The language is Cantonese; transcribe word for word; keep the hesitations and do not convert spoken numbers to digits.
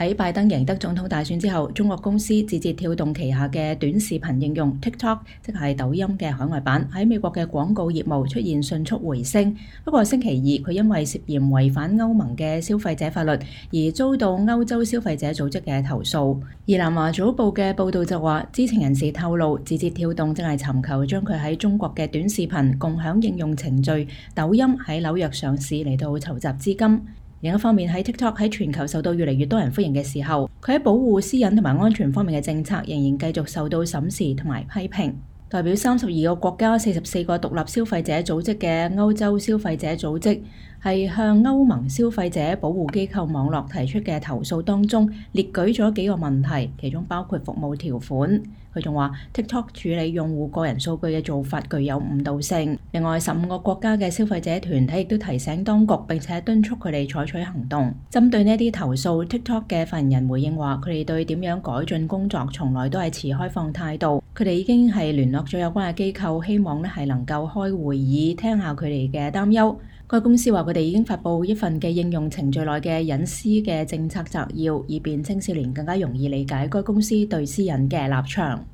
喺拜登贏得總統大選之後，中國公司字節跳動旗下嘅短視頻應用 TikTok， 即係抖音嘅海外版，喺美國嘅廣告業務出現迅速回升。不過星期二，佢因為涉嫌違反歐盟嘅消費者法律，而遭到歐洲消費者組織嘅投訴。而南華早報嘅報導就話，知情人士透露，字節跳動正係尋求將佢喺中國嘅短視頻共享應用程序抖音喺紐約上市嚟到籌集資金。另一方面，喺 TikTok 喺全球受到越嚟越多人歡迎嘅時候，佢喺保護私隱同埋安全方面嘅政策仍然繼續受到審視同埋批評。代表三十二個國家、四十四個獨立消費者組織嘅歐洲消費者組織，係向歐盟消費者保護機構網絡提出嘅投訴當中，列舉咗幾個問題，其中包括服務條款。佢仲話 TikTok 處理用戶個人數據嘅做法具有誤導性。另外，十五個國家嘅消費者團體亦都提醒當局，並且敦促佢哋採取行動。針對呢啲投訴， TikTok 嘅發言人回應話，佢哋對點樣改進工作從來都係持開放態度。佢哋已經係聯絡咗有關嘅機構，希望咧係能夠開會議，聽下佢哋嘅擔憂。該公司話佢哋已經發布一份嘅應用程序內嘅隱私嘅政策摘要，以便青少年更加容易理解該公司對私隱嘅立場。